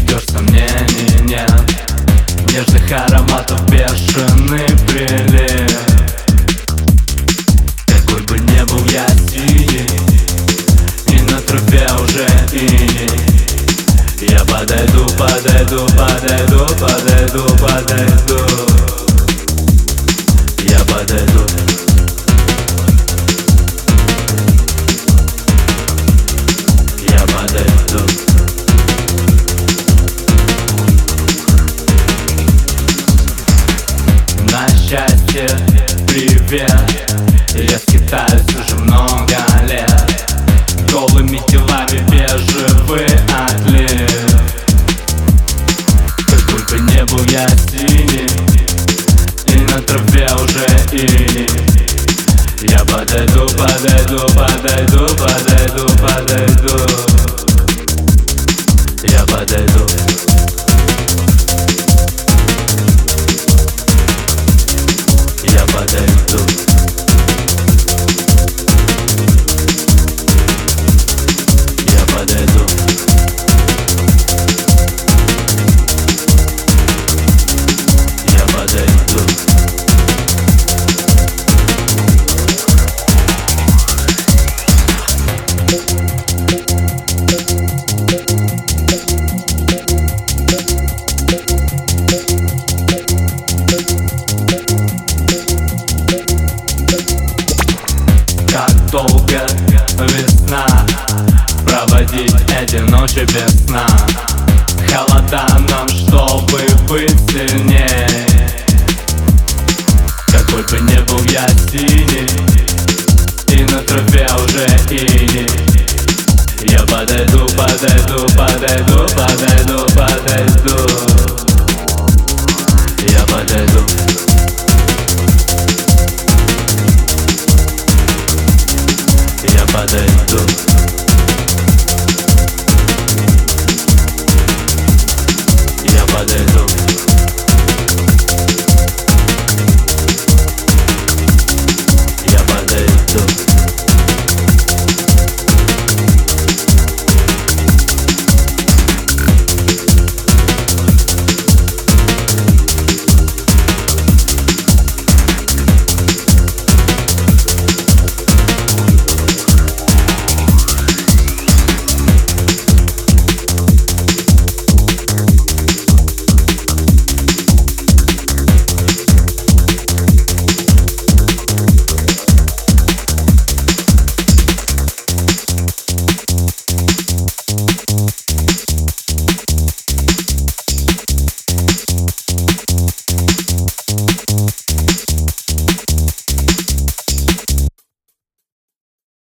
ждешь, сомнений нет. Нежных ароматов бешеный прилив. Какой бы не был я синий, и на траве уже иней. Я подойду, подойду, подойду, подойду, подойду. Я подойду. Я подойду. На счастье, привет. Я скитаюсь уже много лет. Голыми телами бежевый отлив. Какой бы не был я синий, и на траве уже иней. Я подойду, подойду, подойду, подойду, подойду. Я подойду.